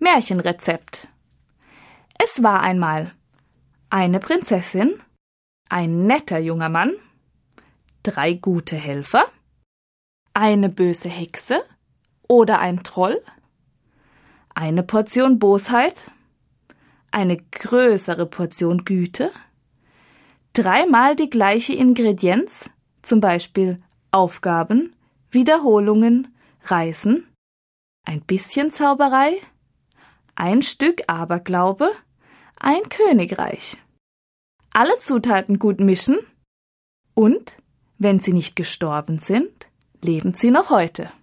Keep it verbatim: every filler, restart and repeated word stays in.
Märchenrezept. Es war einmal eine Prinzessin, ein netter junger Mann, drei gute Helfer, eine böse Hexe oder ein Troll, eine Portion Bosheit, eine größere Portion Güte, dreimal die gleiche Ingredienz, zum Beispiel Aufgaben, Wiederholungen, Reisen, ein bisschen Zauberei, ein Stück Aberglaube, ein Königreich. Alle Zutaten gut mischen und, wenn sie nicht gestorben sind, leben sie noch heute.